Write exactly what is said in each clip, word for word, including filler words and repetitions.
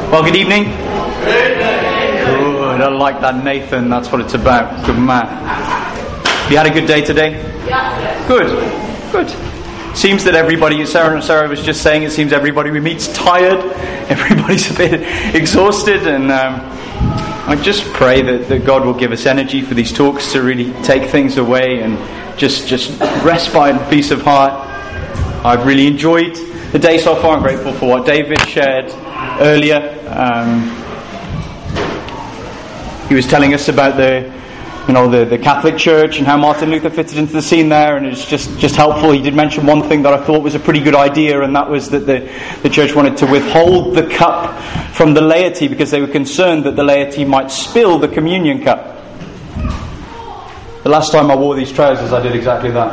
Well, good evening. Good. I like that, Nathan. That's what it's about. Good man. You had a good day today? Yeah. Good. Good. Seems that everybody, Sarah, Sarah was just saying, it seems everybody we meet's tired. Everybody's a bit exhausted, and um, I just pray that, that God will give us energy for these talks to really take things away and just just respite and peace of heart. I've really enjoyed the day so far. I'm grateful for what David shared earlier. Um, he was telling us about the, you know, the, the Catholic Church and how Martin Luther fitted into the scene there, and it's just, just helpful. He did mention one thing that I thought was a pretty good idea, and that was that the, the church wanted to withhold the cup from the laity because they were concerned that the laity might spill the communion cup. The last time I wore these trousers, I did exactly that.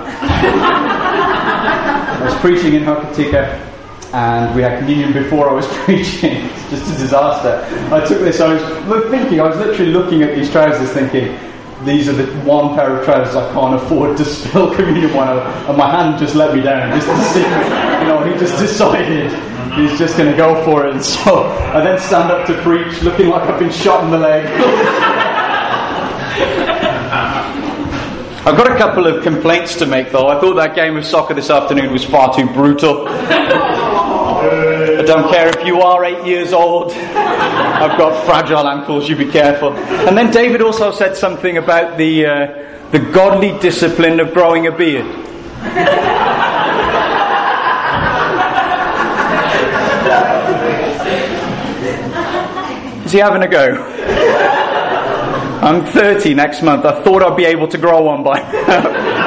I was preaching in Hokitika, and we had communion before I was preaching. It's just a disaster. I took this, I was thinking, I was literally looking at these trousers thinking, these are the one pair of trousers I can't afford to spill communion one of, and my hand just let me down, just to see, you know, he just decided he's just going to go for it. And so I then stand up to preach looking like I've been shot in the leg. I've got a couple of complaints to make, though. I thought that game of soccer this afternoon was far too brutal. I don't care if you are eight years old. I've got fragile ankles, you be careful. And then David also said something about the uh, the godly discipline of growing a beard. Is he having a go? I'm thirty next month. I thought I'd be able to grow one by now.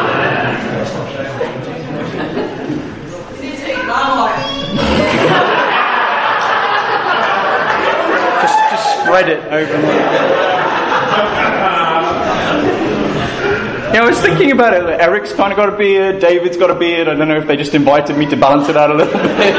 just, just spread it over. Yeah, I was thinking about it. Eric's kind of got a beard. David's got a beard. I don't know if they just invited me to balance it out a little bit.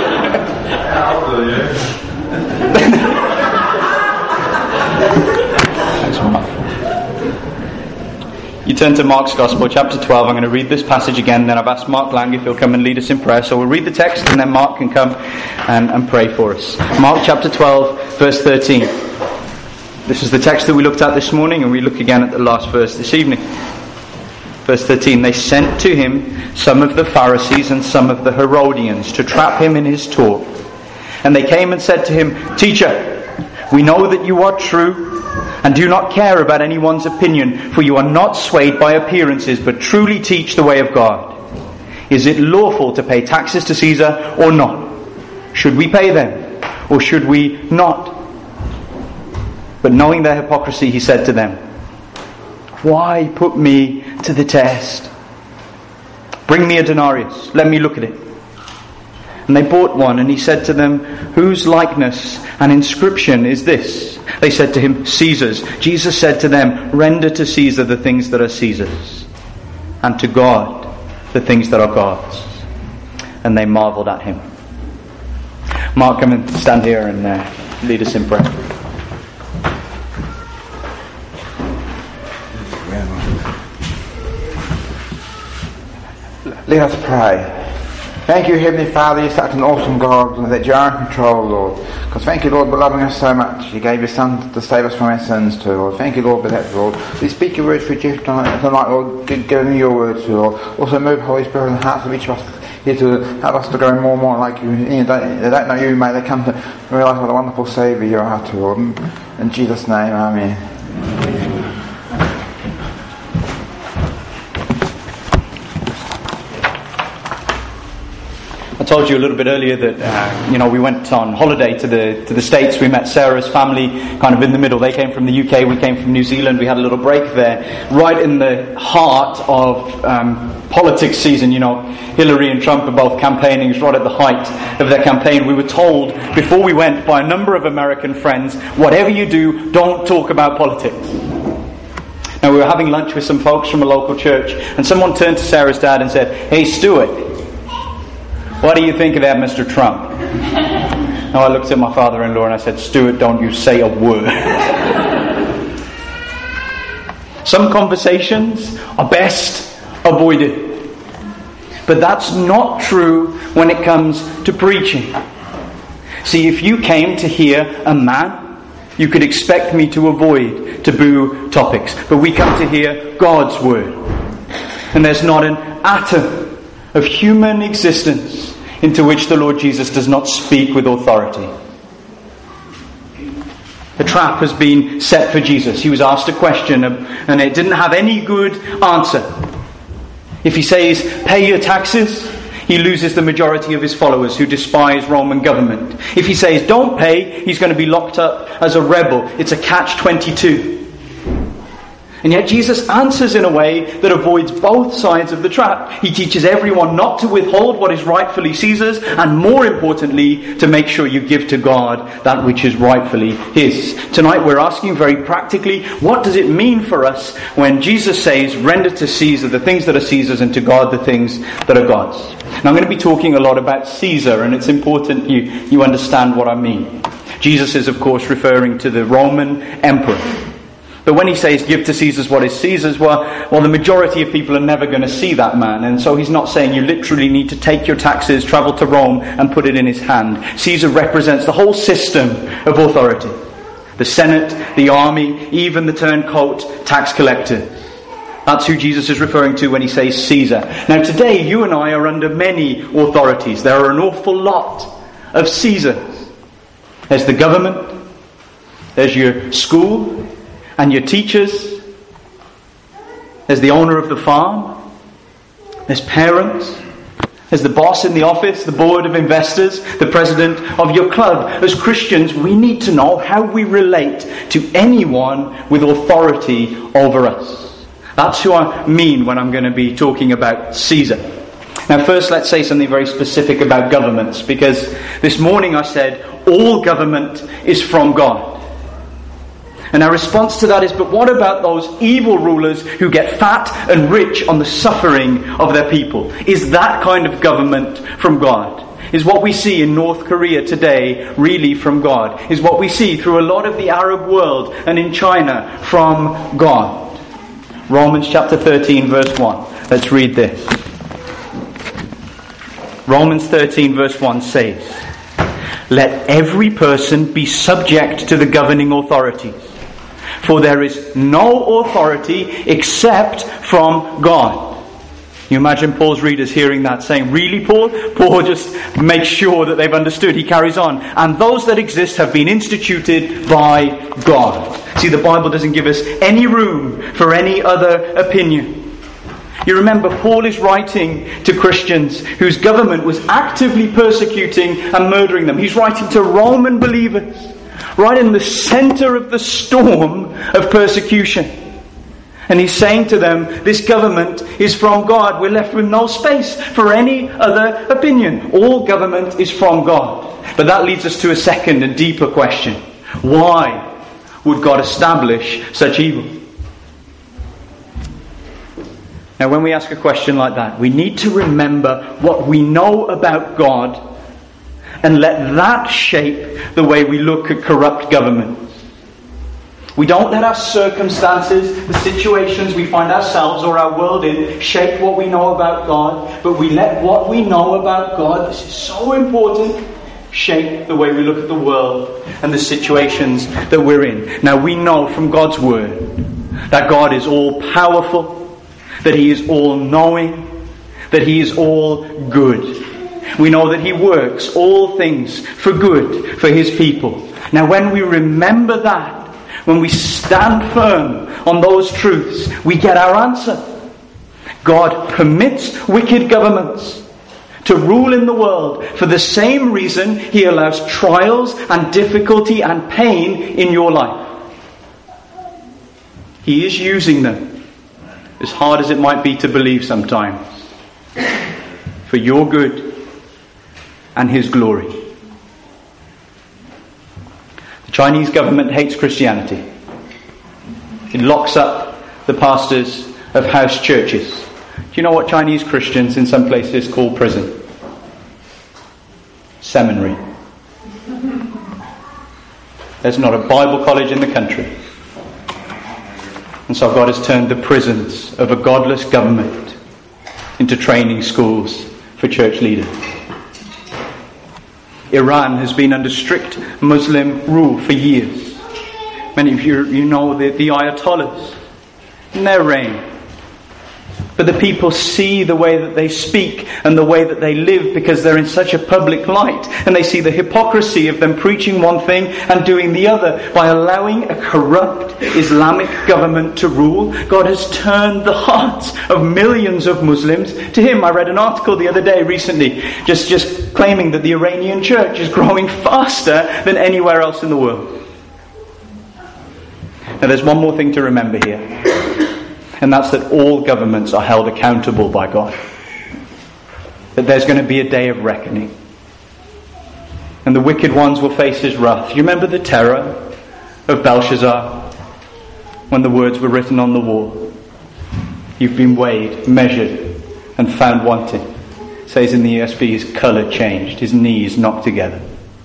You turn to Mark's Gospel, chapter twelve. I'm going to read this passage again, then I've asked Mark Lang if he'll come and lead us in prayer. So we'll read the text, and then Mark can come and, and pray for us. Mark chapter twelve, verse thirteen. This is the text that we looked at this morning, and we look again at the last verse this evening. Verse thirteen, they sent to him some of the Pharisees and some of the Herodians to trap him in his talk. And they came and said to him, Teacher, we know that you are true and do not care about anyone's opinion, for you are not swayed by appearances, but truly teach the way of God. Is it lawful to pay taxes to Caesar or not? Should we pay them or should we not? But knowing their hypocrisy, he said to them, why put me to the test? Bring me a denarius, let me look at it. And they bought one, and he said to them, whose likeness and inscription is this? They said to him, Caesar's. Jesus said to them, render to Caesar the things that are Caesar's, and to God the things that are God's. And they marveled at him. Mark, come and stand here and uh, lead us in prayer. Let us pray. Thank you, Heavenly Father, you're such an awesome God, and that you're in control, Lord. Because thank you, Lord, for loving us so much. You gave your Son to save us from our sins too, Lord. Thank you, Lord, for that, Lord. We speak your words for Jeff tonight, Lord. Give me your words, Lord. Also move Holy Spirit in the hearts of each of us here to help us to grow more and more like you. They don't know you, may they come to realise what a wonderful Saviour you are to, Lord. In Jesus' name, amen. I told you a little bit earlier that uh, you know we went on holiday to the to the States. We met Sarah's family kind of in the middle. They came from the U K, we came from New Zealand. We had a little break there, right in the heart of um, politics season. You know, Hillary and Trump are both campaigning. It's right at the height of their campaign. We were told before we went by a number of American friends, whatever you do, don't talk about politics. Now, we were having lunch with some folks from a local church, and someone turned to Sarah's dad and said, "Hey, Stuart, what do you think of that Mister Trump?" Now I looked at my father-in-law and I said, "Stuart, don't you say a word." Some conversations are best avoided. But that's not true when it comes to preaching. See, if you came to hear a man, you could expect me to avoid taboo topics. But we come to hear God's word. And there's not an atom of human existence into which the Lord Jesus does not speak with authority. The trap has been set for Jesus. He was asked a question and it didn't have any good answer. If he says, pay your taxes, he loses the majority of his followers who despise Roman government. If he says, don't pay, he's going to be locked up as a rebel. It's a catch twenty-two. And yet Jesus answers in a way that avoids both sides of the trap. He teaches everyone not to withhold what is rightfully Caesar's, and more importantly, to make sure you give to God that which is rightfully His. Tonight we're asking very practically, what does it mean for us when Jesus says, render to Caesar the things that are Caesar's and to God the things that are God's? Now I'm going to be talking a lot about Caesar, and it's important you, you understand what I mean. Jesus is of course referring to the Roman emperor. But when he says, give to Caesar's what is Caesar's, well, well, the majority of people are never going to see that man. And so he's not saying you literally need to take your taxes, travel to Rome, and put it in his hand. Caesar represents the whole system of authority. The Senate, the army, even the turncoat tax collectors. That's who Jesus is referring to when he says Caesar. Now today, you and I are under many authorities. There are an awful lot of Caesars. There's the government. There's your school. And your teachers. There's the owner of the farm. There's parents. There's the boss in the office, the board of investors, the president of your club. As Christians, we need to know how we relate to anyone with authority over us. That's who I mean when I'm going to be talking about Caesar. Now first let's say something very specific about governments, because this morning I said all government is from God. And our response to that is, but what about those evil rulers who get fat and rich on the suffering of their people? Is that kind of government from God? Is what we see in North Korea today really from God? Is what we see through a lot of the Arab world and in China from God? Romans chapter thirteen verse one. Let's read this. Romans thirteen verse one says, let every person be subject to the governing authorities. For there is no authority except from God. You imagine Paul's readers hearing that saying, really, Paul? Paul just makes sure that they've understood. He carries on. And those that exist have been instituted by God. See, the Bible doesn't give us any room for any other opinion. You remember, Paul is writing to Christians whose government was actively persecuting and murdering them. He's writing to Roman believers. Right in the center of the storm of persecution. And he's saying to them, this government is from God. We're left with no space for any other opinion. All government is from God. But that leads us to a second and deeper question. Why would God establish such evil? Now when we ask a question like that, we need to remember what we know about God and let that shape the way we look at corrupt governments. We don't let our circumstances, the situations we find ourselves or our world in, shape what we know about God, but we let what we know about God, this is so important, shape the way we look at the world and the situations that we're in. Now we know from God's Word that God is all powerful, that He is all knowing, that He is all good. We know that He works all things for good for His people. Now when we remember that, when we stand firm on those truths, we get our answer. God permits wicked governments to rule in the world for the same reason He allows trials and difficulty and pain in your life. He is using them, as hard as it might be to believe sometimes, for your good and His glory. The Chinese government hates Christianity. It locks up the pastors of house churches. Do you know what Chinese Christians in some places call prison? Seminary. There's not a Bible college in the country. And so God has turned the prisons of a godless government into training schools for church leaders. Iran has been under strict Muslim rule for years. Many of you, you know the, the Ayatollahs in their reign. But the people see the way that they speak and the way that they live because they're in such a public light. And they see the hypocrisy of them preaching one thing and doing the other. By allowing a corrupt Islamic government to rule, God has turned the hearts of millions of Muslims to Him. I read an article the other day recently just, just claiming that the Iranian church is growing faster than anywhere else in the world. Now there's one more thing to remember here. And that's that all governments are held accountable by God. That there's going to be a day of reckoning. And the wicked ones will face His wrath. You remember the terror of Belshazzar when the words were written on the wall? You've been weighed, measured, and found wanting. It says in the E S V, his colour changed, his knees knocked together.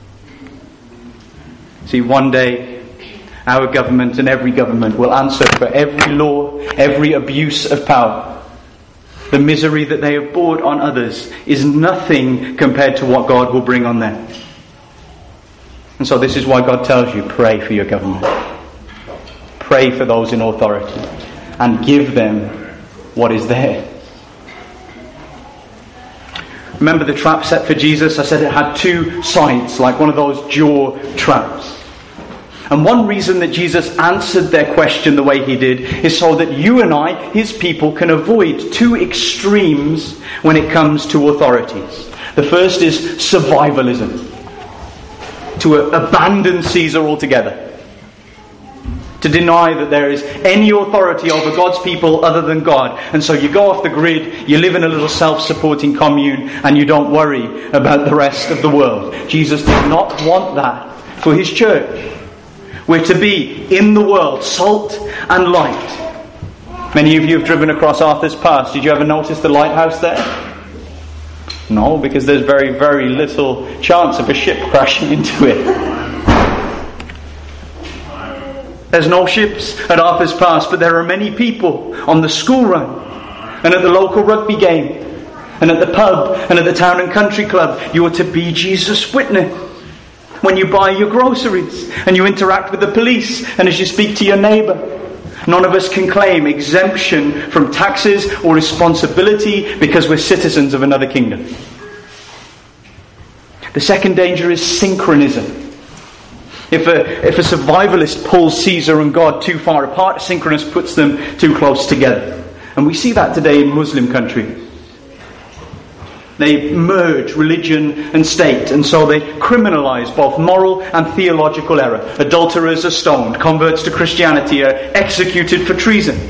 See, one day our government and every government will answer for every law, every abuse of power. The misery that they have brought on others is nothing compared to what God will bring on them. And so this is why God tells you, pray for your government. Pray for those in authority and give them what is theirs. Remember the trap set for Jesus? I said it had two sides, like one of those jaw traps. And one reason that Jesus answered their question the way He did is so that you and I, His people, can avoid two extremes when it comes to authorities. The first is survivalism. To abandon Caesar altogether. To deny that there is any authority over God's people other than God. And so you go off the grid, you live in a little self-supporting commune, and you don't worry about the rest of the world. Jesus did not want that for His church. We're to be in the world, salt and light. Many of you have driven across Arthur's Pass. Did you ever notice the lighthouse there? No, because there's very, very little chance of a ship crashing into it. There's no ships at Arthur's Pass, but there are many people on the school run and at the local rugby game and at the pub and at the town and country club. You are to be Jesus' witness. When you buy your groceries and you interact with the police and as you speak to your neighbour. None of us can claim exemption from taxes or responsibility because we're citizens of another kingdom. The second danger is synchronism. If a, if a survivalist pulls Caesar and God too far apart, a synchronist puts them too close together. And we see that today in Muslim countries. They merge religion and state, and so they criminalise both moral and theological error. Adulterers are stoned, converts to Christianity are executed for treason.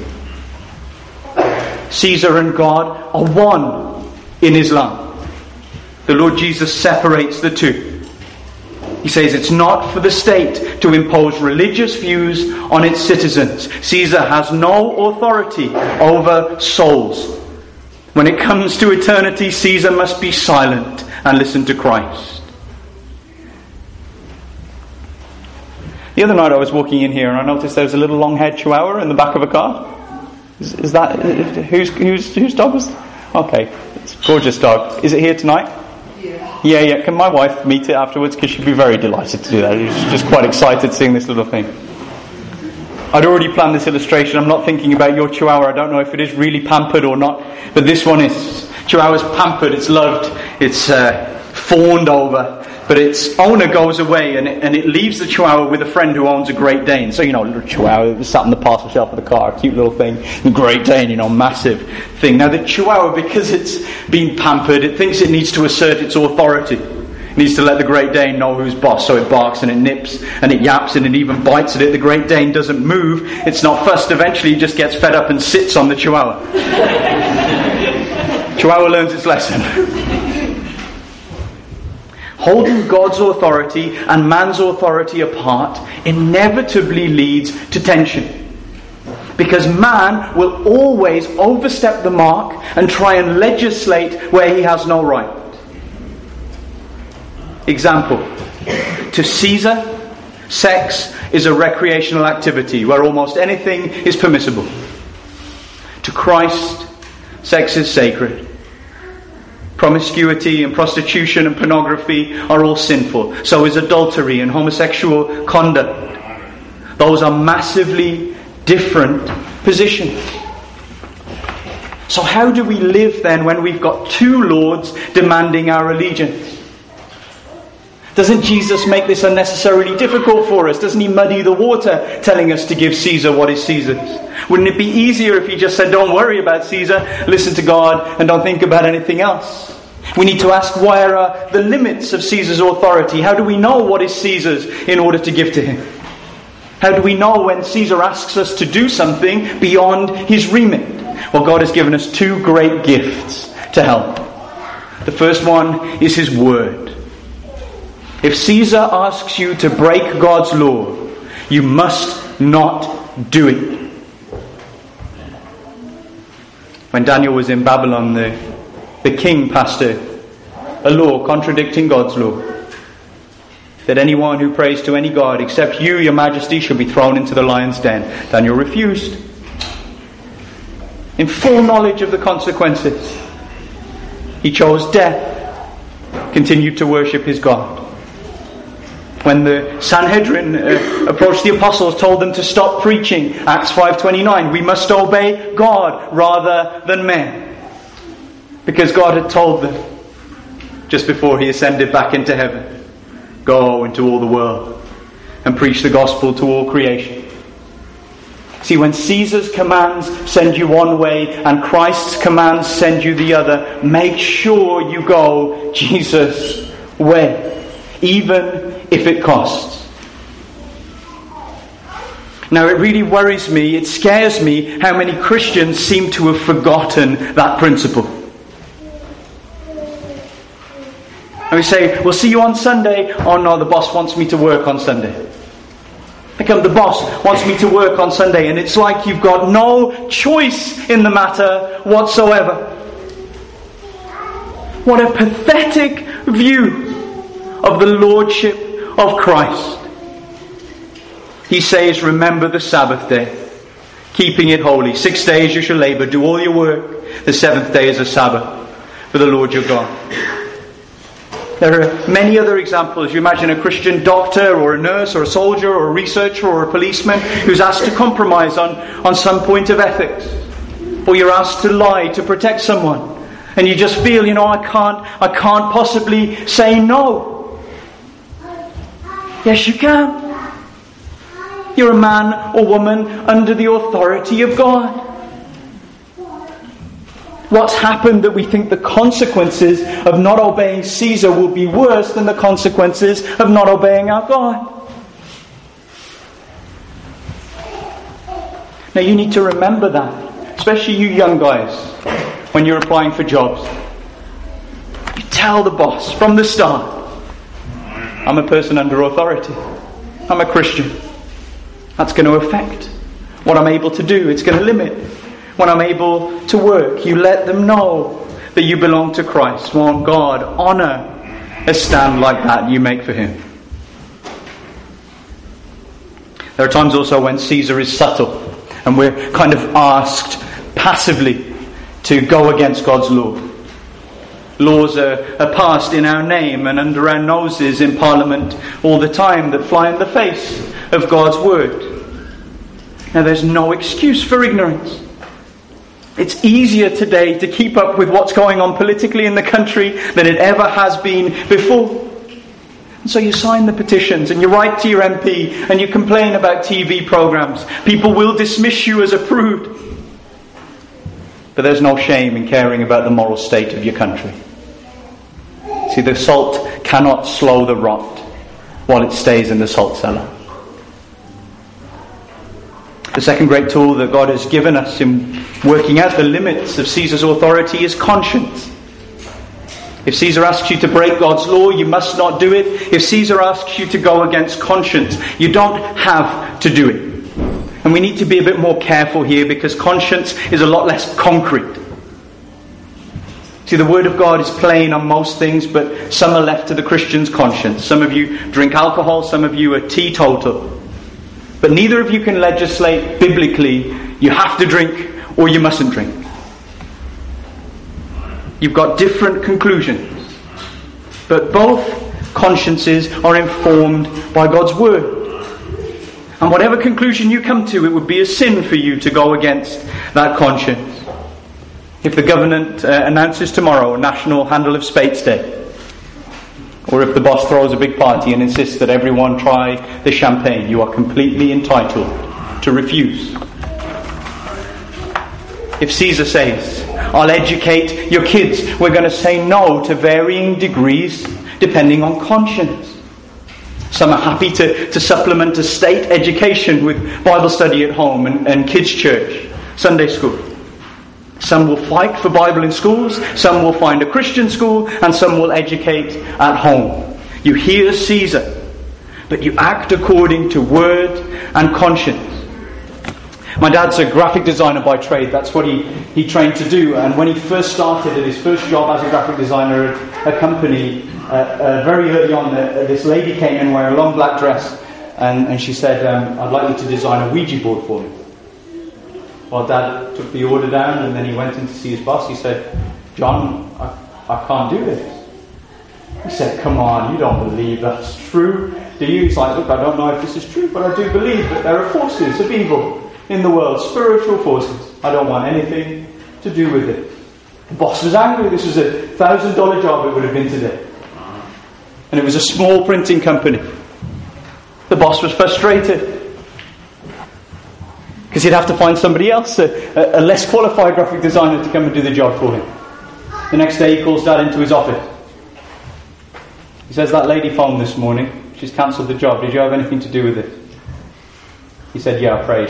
Caesar and God are one in Islam. The Lord Jesus separates the two. He says it's not for the state to impose religious views on its citizens. Caesar has no authority over souls. When it comes to eternity, Caesar must be silent and listen to Christ. The other night I was walking in here and I noticed there was a little long-haired chihuahua in the back of a car. Is, is that whose whose whose dog was? Okay, it's a gorgeous dog. Is it here tonight? Yeah. Yeah, yeah. Can my wife meet it afterwards? Because she'd be very delighted to do that. She's just quite excited seeing this little thing. I'd already planned this illustration. I'm not thinking about your chihuahua. I don't know if it is really pampered or not. But this one is. Chihuahua's pampered. It's loved. It's uh, fawned over. But its owner goes away and it, and it leaves the chihuahua with a friend who owns a Great Dane. So, you know, a little chihuahua sat on the parcel shelf of the car. Cute little thing. The Great Dane, you know, massive thing. Now the chihuahua, because it's been pampered, it thinks it needs to assert its authority. Needs to let the Great Dane know who's boss, so it barks and it nips and it yaps and it even bites at it. The Great Dane doesn't move, it's not fussed. Eventually it just gets fed up and sits on the Chihuahua. Chihuahua learns its lesson. Holding God's authority and man's authority apart inevitably leads to tension. Because man will always overstep the mark and try and legislate where he has no right. Example, to Caesar, sex is a recreational activity where almost anything is permissible. To Christ, sex is sacred. Promiscuity and prostitution and pornography are all sinful. So is adultery and homosexual conduct. Those are massively different positions. So how do we live then when we've got two lords demanding our allegiance? Doesn't Jesus make this unnecessarily difficult for us? Doesn't he muddy the water telling us to give Caesar what is Caesar's? Wouldn't it be easier if he just said, don't worry about Caesar, listen to God and don't think about anything else? We need to ask, where are the limits of Caesar's authority? How do we know what is Caesar's in order to give to him? How do we know when Caesar asks us to do something beyond his remit? Well, God has given us two great gifts to help. The first one is his word. If Caesar asks you to break God's law, you must not do it. When Daniel was in Babylon, the, the king passed a, a law contradicting God's law. That anyone who prays to any god except you, your majesty, shall be thrown into the lion's den. Daniel refused. In full knowledge of the consequences, he chose death, continued to worship his God. When the Sanhedrin uh, approached the apostles, told them to stop preaching, Acts five twenty-nine, we must obey God rather than men. Because God had told them, just before he ascended back into heaven, go into all the world and preach the gospel to all creation. See, when Caesar's commands send you one way and Christ's commands send you the other, make sure you go Jesus' way, even if it costs. Now, it really worries me, it scares me how many Christians seem to have forgotten that principle. And we say, we'll see you on Sunday. Oh no, the boss wants me to work on Sunday. Become the boss wants me to work on Sunday, and it's like you've got no choice in the matter whatsoever. What a pathetic view of the lordship of Christ. He says, remember the Sabbath day, keeping it holy. Six days you shall labour, do all your work. The seventh day is a Sabbath for the Lord your God. There are many other examples. You imagine a Christian doctor or a nurse or a soldier or a researcher or a policeman who's asked to compromise on, on some point of ethics. Or you're asked to lie to protect someone. And you just feel, you know, I can't, I can't possibly say no. Yes, you can. You're a man or woman under the authority of God. What's happened that we think the consequences of not obeying Caesar will be worse than the consequences of not obeying our God? Now you need to remember that, especially you young guys, when you're applying for jobs. You tell the boss from the start, I'm a person under authority. I'm a Christian. That's going to affect what I'm able to do. It's going to limit when I'm able to work. You let them know that you belong to Christ. Won't God honour a stand like that you make for him? There are times also when Caesar is subtle and we're kind of asked passively to go against God's law. Laws are, are passed in our name and under our noses in Parliament all the time that fly in the face of God's word. Now there's no excuse for ignorance. It's easier today to keep up with what's going on politically in the country than it ever has been before. And so you sign the petitions and you write to your M P and you complain about T V programmes. People will dismiss you as approved. But there's no shame in caring about the moral state of your country. See, the salt cannot slow the rot while it stays in the salt cellar. The second great tool that God has given us in working out the limits of Caesar's authority is conscience. If Caesar asks you to break God's law, you must not do it. If Caesar asks you to go against conscience, you don't have to do it. And we need to be a bit more careful here because conscience is a lot less concrete. See, the Word of God is plain on most things, but some are left to the Christian's conscience. Some of you drink alcohol, some of you are teetotal. But neither of you can legislate biblically, you have to drink or you mustn't drink. You've got different conclusions. But both consciences are informed by God's word. And whatever conclusion you come to, it would be a sin for you to go against that conscience. If the government uh, announces tomorrow National Handle of Spades Day, or if the boss throws a big party and insists that everyone try the champagne, you are completely entitled to refuse. If Caesar says, I'll educate your kids, we're going to say no to varying degrees depending on conscience. Some are happy to, to supplement a state education with Bible study at home and, and kids' church, Sunday school. Some will fight for Bible in schools, some will find a Christian school, and some will educate at home. You hear Caesar, but you act according to word and conscience. My dad's a graphic designer by trade. That's what he, he trained to do. And when he first started at his first job as a graphic designer at a company, uh, uh, very early on, uh, this lady came in wearing a long black dress, and, and she said, um, I'd like you to design a Ouija board for me. Well, Dad took the order down, and then he went in to see his boss. He said, John, I, I can't do this. He said, come on, you don't believe that's true, do you? He's like, look, I don't know if this is true, but I do believe that there are forces of evil in the world, spiritual forces. I don't want anything to do with it. The boss was angry. This was a thousand dollar job it would have been today. And it was a small printing company. The boss was frustrated, because he'd have to find somebody else, a, a less qualified graphic designer, to come and do the job for him. The next day he calls Dad into his office. He says, that lady phoned this morning. She's cancelled the job. Did you have anything to do with it? He said, yeah, I prayed.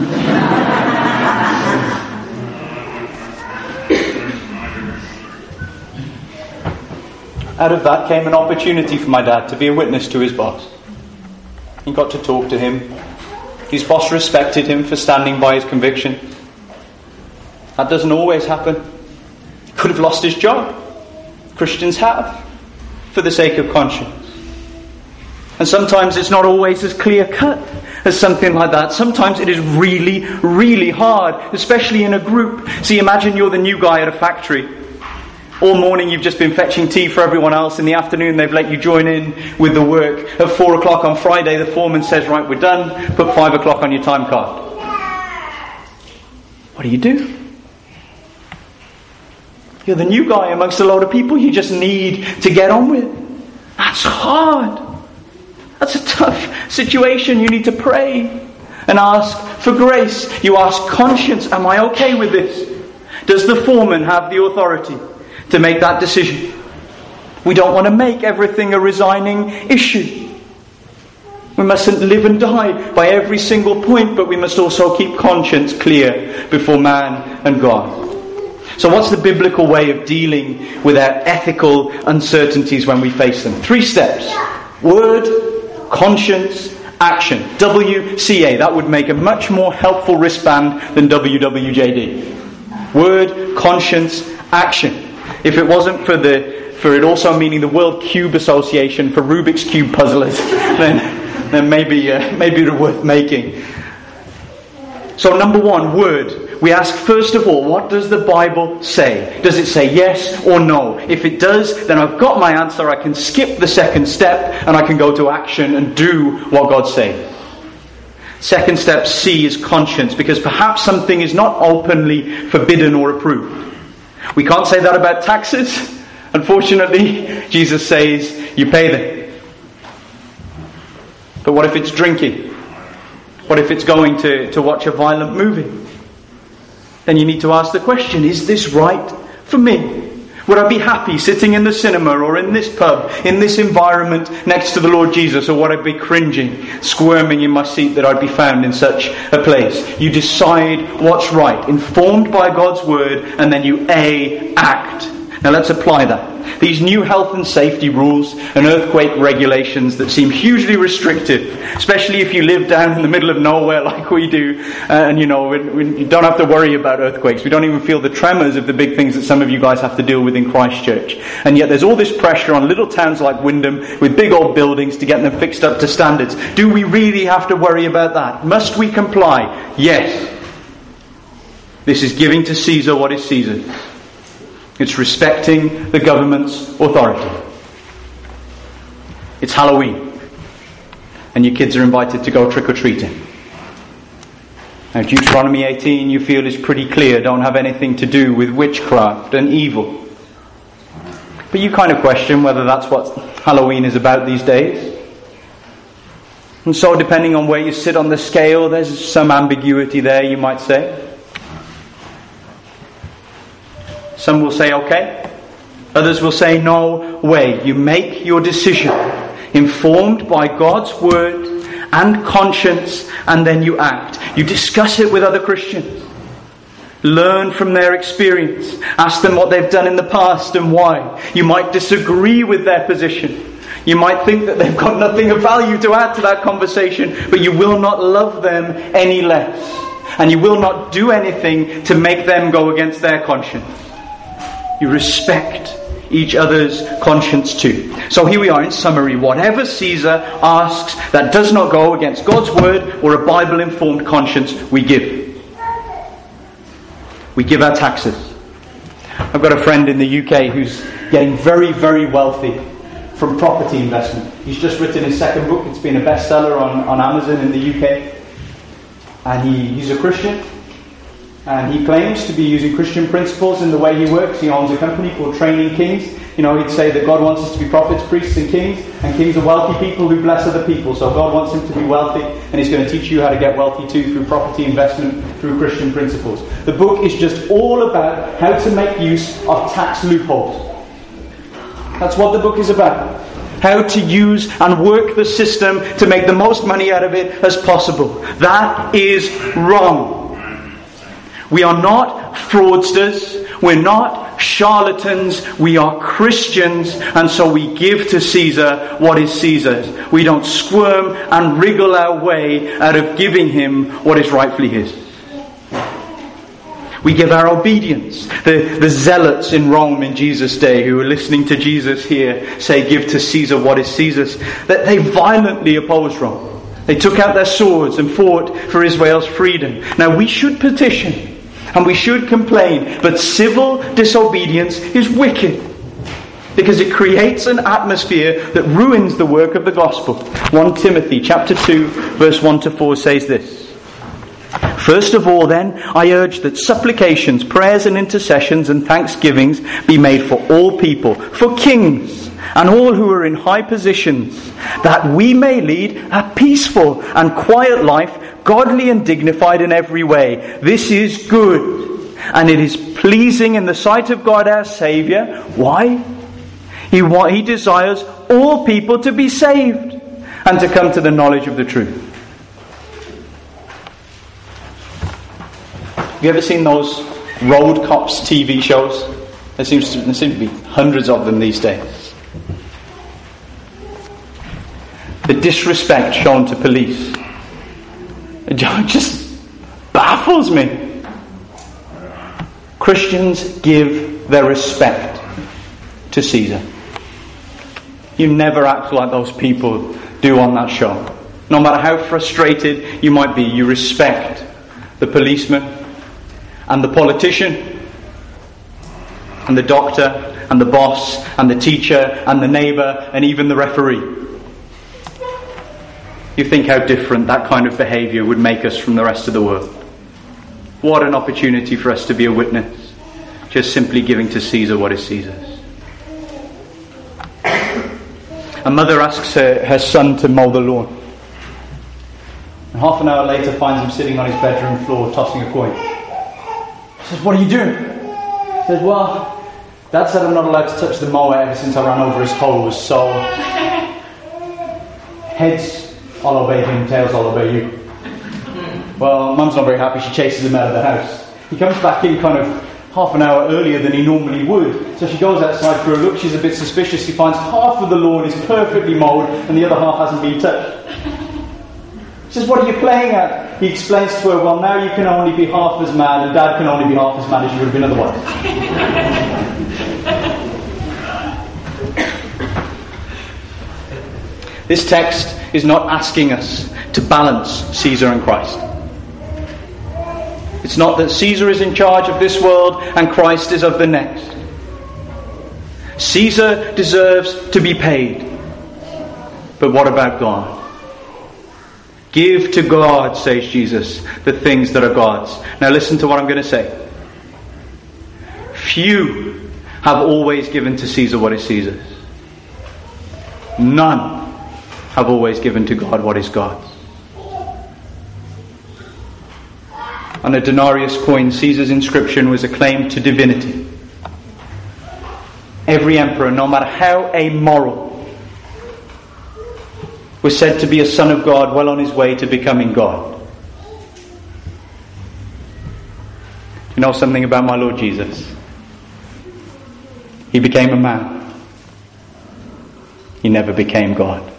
Out of that came an opportunity for my dad to be a witness to his boss. He got to talk to him. His boss respected him for standing by his conviction. That doesn't always happen. He could have lost his job. Christians have, for the sake of conscience. And sometimes it's not always as clear-cut as something like that. Sometimes it is really, really hard, especially in a group. See, imagine you're the new guy at a factory. All morning you've just been fetching tea for everyone else. In the afternoon they've let you join in with the work. At four o'clock on Friday the foreman says, right, we're done. Put five o'clock on your time card. What do you do? You're the new guy amongst a load of people you just need to get on with. That's hard. That's a tough situation. You need to pray and ask for grace. You ask conscience, am I okay with this? Does the foreman have the authority to make that decision? We don't want to make everything a resigning issue. We mustn't live and die by every single point, but we must also keep conscience clear before man and God. So what's the biblical way of dealing with our ethical uncertainties when we face them? Three steps. Word, conscience, action. W C A. That would make a much more helpful wristband than W W J D. Word, conscience, action. If it wasn't for the for it also meaning the World Cube Association for Rubik's Cube puzzlers, then then maybe uh, maybe it's worth making. So number one, word. We ask first of all, what does the Bible say? Does it say yes or no? If it does, then I've got my answer. I can skip the second step and I can go to action and do what God says. Second step, C, is conscience, because perhaps something is not openly forbidden or approved. We can't say that about taxes. Unfortunately, Jesus says you pay them. But what if it's drinking? What if it's going to, to watch a violent movie? Then you need to ask the question, is this right for me? Would I be happy sitting in the cinema or in this pub, in this environment next to the Lord Jesus, or would I be cringing, squirming in my seat that I'd be found in such a place? You decide what's right, informed by God's word, and then you A, act. Now let's apply that. These new health and safety rules and earthquake regulations that seem hugely restrictive, especially if you live down in the middle of nowhere like we do, uh, and you know, we, we don't have to worry about earthquakes. We don't even feel the tremors of the big things that some of you guys have to deal with in Christchurch. And yet there's all this pressure on little towns like Wyndham with big old buildings to get them fixed up to standards. Do we really have to worry about that? Must we comply? Yes. This is giving to Caesar what is Caesar's. It's respecting the government's authority. It's Halloween, and your kids are invited to go trick-or-treating. Now, Deuteronomy eighteen, you feel, is pretty clear. Don't have anything to do with witchcraft and evil. But you kind of question whether that's what Halloween is about these days. And so, depending on where you sit on the scale, there's some ambiguity there, you might say. Some will say, okay. Others will say, no way. You make your decision, informed by God's word and conscience, and then you act. You discuss it with other Christians. Learn from their experience. Ask them what they've done in the past and why. You might disagree with their position. You might think that they've got nothing of value to add to that conversation, but you will not love them any less. And you will not do anything to make them go against their conscience. You respect each other's conscience too. So here we are in summary. Whatever Caesar asks that does not go against God's word or a Bible-informed conscience, we give. We give our taxes. I've got a friend in the U K who's getting very, very wealthy from property investment. He's just written his second book. It's been a bestseller on, on Amazon in the U K. And he, he's a Christian. And he claims to be using Christian principles in the way he works. He owns a company called Training Kings. You know, he'd say that God wants us to be prophets, priests and kings. And kings are wealthy people who bless other people. So God wants him to be wealthy. And he's going to teach you how to get wealthy too through property investment, through Christian principles. The book is just all about how to make use of tax loopholes. That's what the book is about. How to use and work the system to make the most money out of it as possible. That is wrong. We are not fraudsters. We're not charlatans. We are Christians. And so we give to Caesar what is Caesar's. We don't squirm and wriggle our way out of giving him what is rightfully his. We give our obedience. The, the zealots in Rome in Jesus' day who were listening to Jesus here say, give to Caesar what is Caesar's. That they violently opposed Rome. They took out their swords and fought for Israel's freedom. Now we should petition. And we should complain, but civil disobedience is wicked because it creates an atmosphere that ruins the work of the gospel. First Timothy chapter two, verse one to four says this. First of all then, I urge that supplications, prayers and intercessions and thanksgivings be made for all people, for kings and all who are in high positions, that we may lead a peaceful and quiet life, godly and dignified in every way. This is good, and it is pleasing in the sight of God our Saviour. Why? He, he desires all people to be saved and to come to the knowledge of the truth. Have you ever seen those road cops T V shows? There seems to, there seem to be hundreds of them these days. The disrespect shown to police, it just baffles me. Christians give their respect to Caesar. You never act like those people do on that show. No matter how frustrated you might be, you respect the policeman and the politician and the doctor and the boss and the teacher and the neighbour and even the referee. You think how different that kind of behaviour would make us from the rest of the world. What an opportunity for us to be a witness, just simply giving to Caesar what is Caesar's. A mother asks her, her son to mow the lawn. And half an hour later finds him sitting on his bedroom floor tossing a coin. She says, what are you doing? He says, well, Dad said I'm not allowed to touch the mower ever since I ran over his hose, so heads I'll obey him, tails I'll obey you. Well, Mum's not very happy, she chases him out of the house. He comes back in kind of half an hour earlier than he normally would. So she goes outside for a look, she's a bit suspicious. He finds half of the lawn is perfectly mowed and the other half hasn't been touched. She says, what are you playing at? He explains to her, well, now you can only be half as mad and Dad can only be half as mad as you would have been otherwise. This text is not asking us to balance Caesar and Christ. It's not that Caesar is in charge of this world and Christ is of the next. Caesar deserves to be paid. But what about God? Give to God, says Jesus, the things that are God's. Now listen to what I'm going to say. Few have always given to Caesar what is Caesar's. None have always given to God what is God's. On a denarius coin, Caesar's inscription was a claim to divinity. Every emperor, no matter how amoral, was said to be a son of God, well on his way to becoming God. You know something about my Lord Jesus? He became a man. He never became God.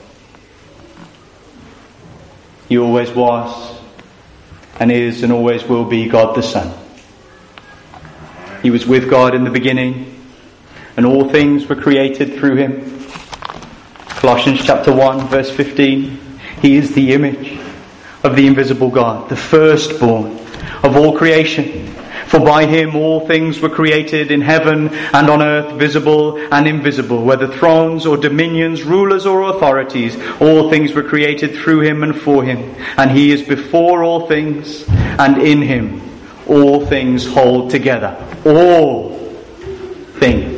He always was, and is, and always will be God the Son. He was with God in the beginning, and all things were created through him. Colossians chapter one, verse fifteen. He is the image of the invisible God, the firstborn of all creation. For by him all things were created in heaven and on earth, visible and invisible, whether thrones or dominions, rulers or authorities. All things were created through him and for him. And he is before all things, and in him all things hold together. All things.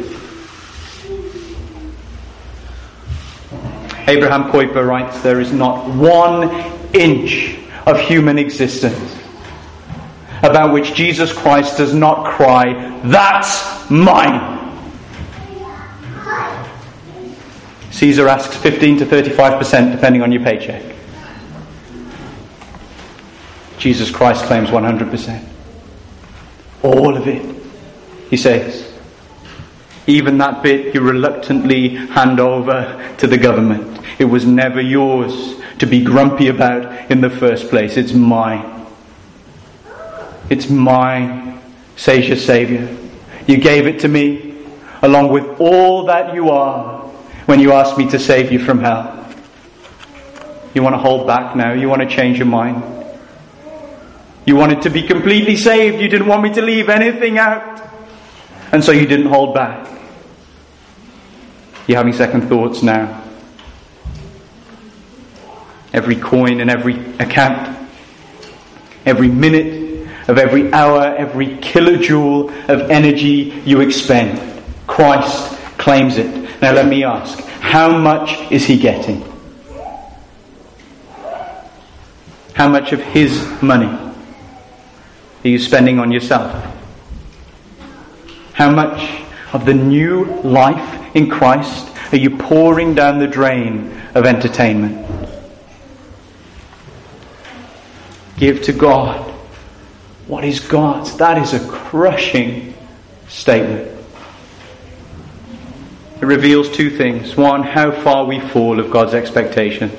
Abraham Kuyper writes, there is not one inch of human existence about which Jesus Christ does not cry, that's mine. Caesar asks fifteen to thirty-five percent depending on your paycheck. Jesus Christ claims one hundred percent. All of it, he says. Even that bit you reluctantly hand over to the government. It was never yours to be grumpy about in the first place. It's mine. It's mine, says your Saviour. You gave it to me, along with all that you are, when you asked me to save you from hell. You want to hold back now? You want to change your mind? You wanted to be completely saved. You didn't want me to leave anything out. And so you didn't hold back. You're having second thoughts now. Every coin and every account, every minute of every hour, every kilojoule of energy you expend, Christ claims it. Now let me ask, how much is he getting? How much of his money are you spending on yourself? How much of the new life in Christ are you pouring down the drain of entertainment? Give to God what is God's. That is a crushing statement. It reveals two things. One, how far we fall of God's expectations.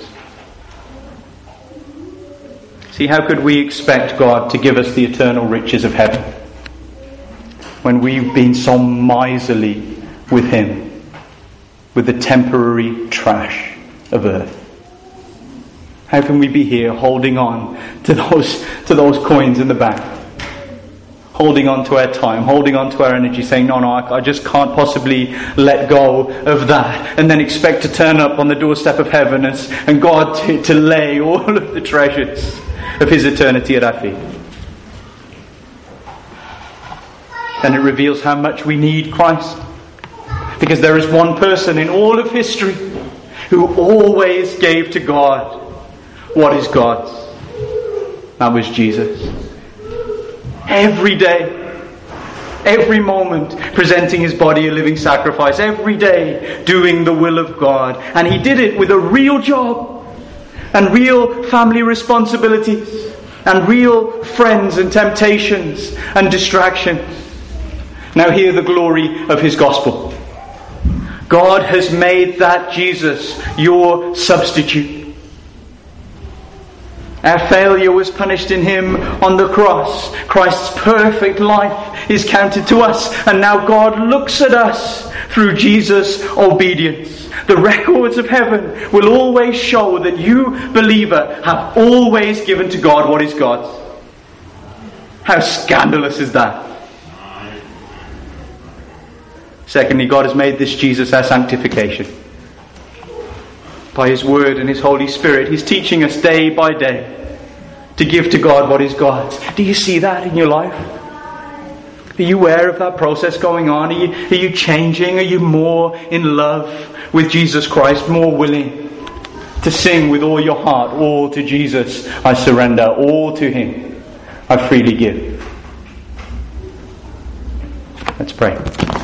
See, how could we expect God to give us the eternal riches of heaven when we've been so miserly with him, with the temporary trash of earth? How can we be here holding on to those to those coins in the bank? Holding on to our time, holding on to our energy, saying, no, no, I, I just can't possibly let go of that. And then expect to turn up on the doorstep of heaven and, and God to, to lay all of the treasures of his eternity at our feet. Then it reveals how much we need Christ. Because there is one person in all of history who always gave to God what is God's. That was Jesus. Every day, every moment, presenting his body a living sacrifice. Every day, doing the will of God. And he did it with a real job, and real family responsibilities, and real friends and temptations and distractions. Now hear the glory of his gospel. God has made that Jesus your substitute. Our failure was punished in him on the cross. Christ's perfect life is counted to us, and now God looks at us through Jesus' obedience. The records of heaven will always show that you, believer, have always given to God what is God's. How scandalous is that? Secondly, God has made this Jesus our sanctification. By His Word and His Holy Spirit, He's teaching us day by day to give to God what is God's. Do you see that in your life? Are you aware of that process going on? Are you, are you changing? Are you more in love with Jesus Christ? More willing to sing with all your heart, all to Jesus I surrender, all to Him I freely give. Let's pray.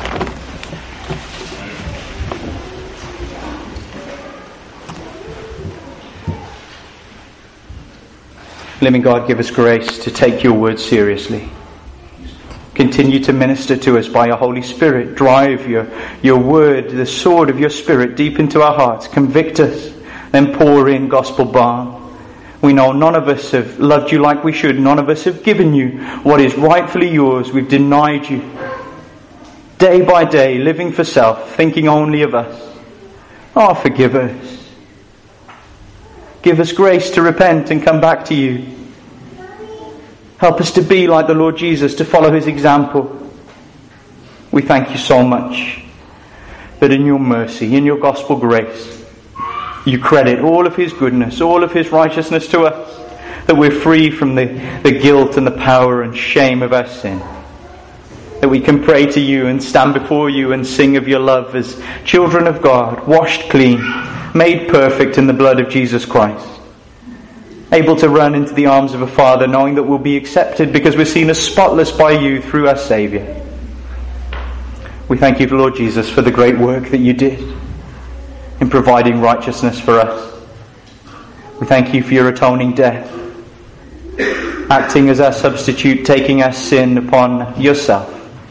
Living God, give us grace to take your word seriously. Continue to minister to us by your Holy Spirit. Drive your, your word, the sword of your Spirit, deep into our hearts. Convict us, then pour in gospel balm. We know none of us have loved you like we should. None of us have given you what is rightfully yours. We've denied you. Day by day, living for self, thinking only of us. Oh, forgive us. Give us grace to repent and come back to you. Help us to be like the Lord Jesus, to follow His example. We thank you so much that in your mercy, in your gospel grace, you credit all of His goodness, all of His righteousness to us, that we're free from the, the guilt and the power and shame of our sin. That we can pray to you and stand before you and sing of your love as children of God, washed clean, made perfect in the blood of Jesus Christ. Able to run into the arms of a Father, knowing that we'll be accepted because we're seen as spotless by you through our Saviour. We thank you, Lord Jesus, for the great work that you did in providing righteousness for us. We thank you for your atoning death, acting as our substitute, taking our sin upon yourself,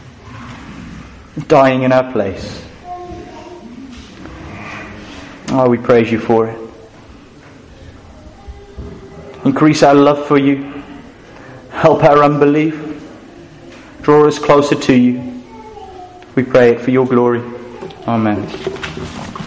dying in our place. Oh, we praise you for it. Increase our love for you. Help our unbelief. Draw us closer to you. We pray it for your glory. Amen.